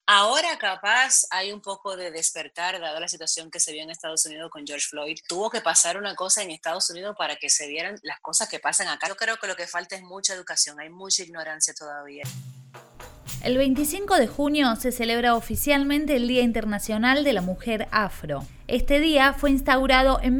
Ahora capaz hay un poco de despertar, dado la situación que se vio en Estados Unidos con George Floyd. Tuvo que pasar una cosa en Estados Unidos para que se vieran las cosas que pasan acá. Yo creo que lo que falta es mucha educación, hay mucha ignorancia todavía. El 25 de junio se celebra oficialmente el Día Internacional de la Mujer Afro. Este día fue instaurado en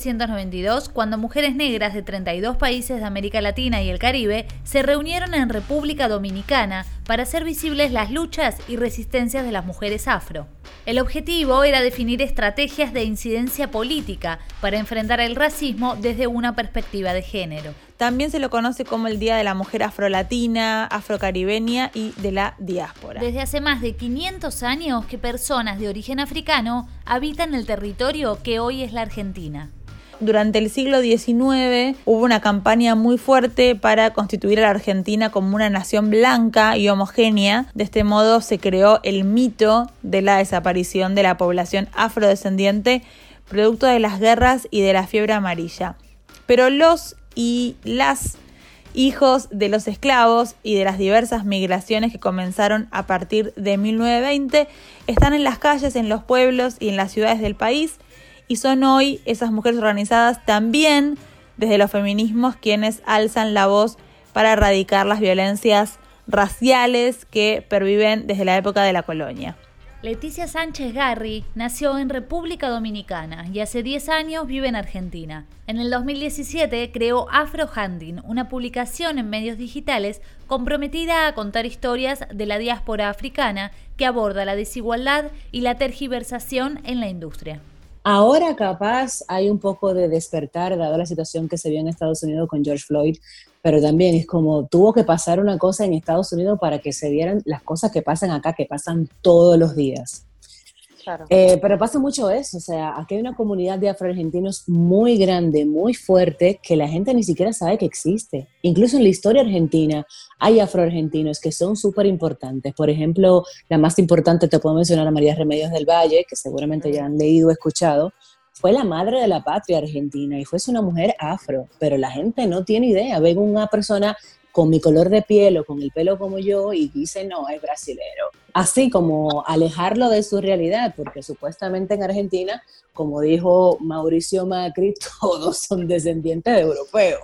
1992 cuando mujeres negras de 32 países de América Latina y el Caribe se reunieron en República Dominicana para hacer visibles las luchas y resistencias de las mujeres afro. El objetivo era definir estrategias de incidencia política para enfrentar el racismo desde una perspectiva de género. También se lo conoce como el Día de la Mujer Afrolatina, Afrocaribeña y de la Diáspora. Desde hace más de 500 años que personas de origen africano habitan el territorio que hoy es la Argentina. Durante el siglo XIX hubo una campaña muy fuerte para constituir a la Argentina como una nación blanca y homogénea. De este modo se creó el mito de la desaparición de la población afrodescendiente producto de las guerras y de la fiebre amarilla. Pero los y las hijos de los esclavos y de las diversas migraciones que comenzaron a partir de 1920 están en las calles, en los pueblos y en las ciudades del país, y son hoy esas mujeres organizadas también desde los feminismos quienes alzan la voz para erradicar las violencias raciales que perviven desde la época de la colonia. Leticia Sánchez Garri nació en República Dominicana y hace 10 años vive en Argentina. En el 2017 creó Afro Hunting, una publicación en medios digitales comprometida a contar historias de la diáspora africana que aborda la desigualdad y la tergiversación en la industria. Ahora capaz hay un poco de despertar, dado la situación que se vio en Estados Unidos con George Floyd, pero también es como tuvo que pasar una cosa en Estados Unidos para que se vieran las cosas que pasan acá, que pasan todos los días. Claro. Pero pasa mucho eso, o sea, aquí hay una comunidad de afroargentinos muy grande, muy fuerte, que la gente ni siquiera sabe que existe. Incluso en la historia argentina hay afroargentinos que son súper importantes. Por ejemplo, la más importante te puedo mencionar a María Remedios del Valle, que seguramente ya han leído o escuchado. Fue la madre de la patria argentina y fue una mujer afro, pero la gente no tiene idea. Ven una persona con mi color de piel o con el pelo como yo y dice, no, es brasilero. Así como alejarlo de su realidad, porque supuestamente en Argentina, como dijo Mauricio Macri, todos son descendientes de europeos.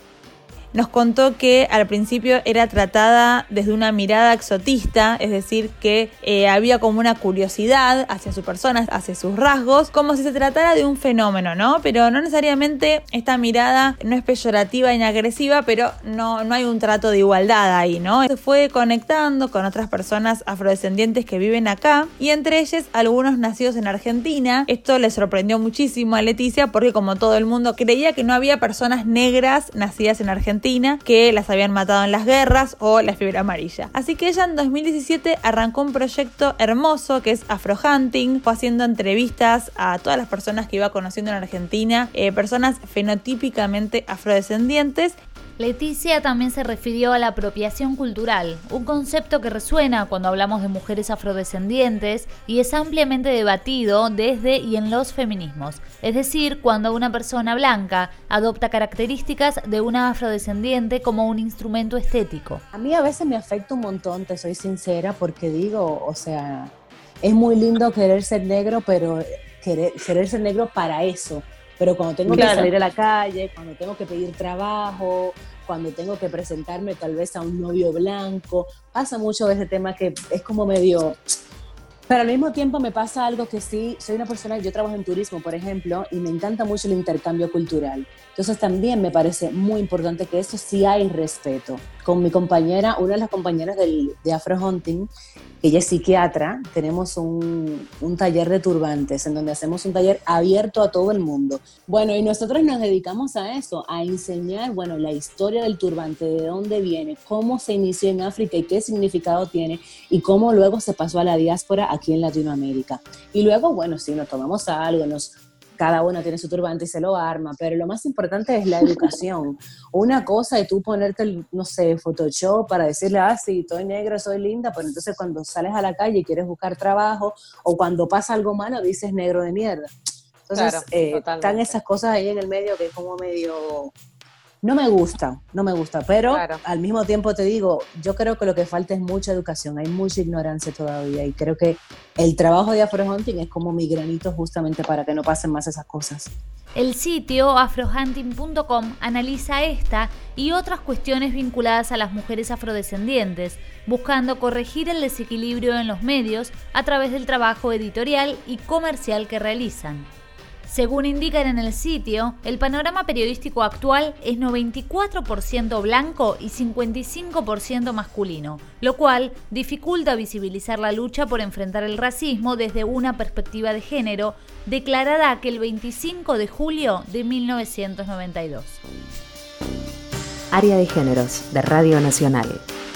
Nos contó que al principio era tratada desde una mirada exotista, es decir, que había como una curiosidad hacia su persona, hacia sus rasgos, como si se tratara de un fenómeno, ¿no? Pero no necesariamente esta mirada no es peyorativa ni agresiva, pero no hay un trato de igualdad ahí, ¿no? Se fue conectando con otras personas afrodescendientes que viven acá y entre ellos algunos nacidos en Argentina. Esto le sorprendió muchísimo a Leticia porque como todo el mundo creía que no había personas negras nacidas en Argentina que las habían matado en las guerras o la fiebre amarilla. Así que ella en 2017 arrancó un proyecto hermoso que es Afro Hunting, fue haciendo entrevistas a todas las personas que iba conociendo en Argentina, personas fenotípicamente afrodescendientes. Leticia también se refirió a la apropiación cultural, un concepto que resuena cuando hablamos de mujeres afrodescendientes y es ampliamente debatido desde y en los feminismos, es decir, cuando una persona blanca adopta características de una afrodescendiente como un instrumento estético. A mí a veces me afecta un montón, te soy sincera, porque digo, o sea, es muy lindo querer ser negro, pero querer ser negro para eso. Pero cuando tengo que salir a la calle, cuando tengo que pedir trabajo, cuando tengo que presentarme tal vez a un novio blanco, pasa mucho ese tema que es como medio... Pero al mismo tiempo me pasa algo que sí, soy una persona, yo trabajo en turismo, por ejemplo, y me encanta mucho el intercambio cultural. Entonces también me parece muy importante que eso sí hay respeto. Con mi compañera, una de las compañeras de Afro Hunting, que ella es psiquiatra, tenemos un taller de turbantes, en donde hacemos un taller abierto a todo el mundo. Bueno, y nosotros nos dedicamos a eso, a enseñar, bueno, la historia del turbante, de dónde viene, cómo se inició en África y qué significado tiene, y cómo luego se pasó a la diáspora aquí en Latinoamérica. Y luego, bueno, sí, nos tomamos algo, cada uno tiene su turbante y se lo arma, pero lo más importante es la educación. Una cosa es tú ponerte, no sé, Photoshop para decirle, sí, estoy negra, soy linda, pero entonces cuando sales a la calle y quieres buscar trabajo, o cuando pasa algo malo, dices negro de mierda. Entonces, Claro, están esas cosas ahí en el medio que es como medio No me gusta, pero claro, al mismo tiempo te digo, yo creo que lo que falta es mucha educación, hay mucha ignorancia todavía y creo que el trabajo de Afrohunting es como mi granito justamente para que no pasen más esas cosas. El sitio afrohunting.com analiza esta y otras cuestiones vinculadas a las mujeres afrodescendientes, buscando corregir el desequilibrio en los medios a través del trabajo editorial y comercial que realizan. Según indican en el sitio, el panorama periodístico actual es 94% blanco y 55% masculino, lo cual dificulta visibilizar la lucha por enfrentar el racismo desde una perspectiva de género, declarada aquel 25 de julio de 1992. Área de Géneros de Radio Nacional.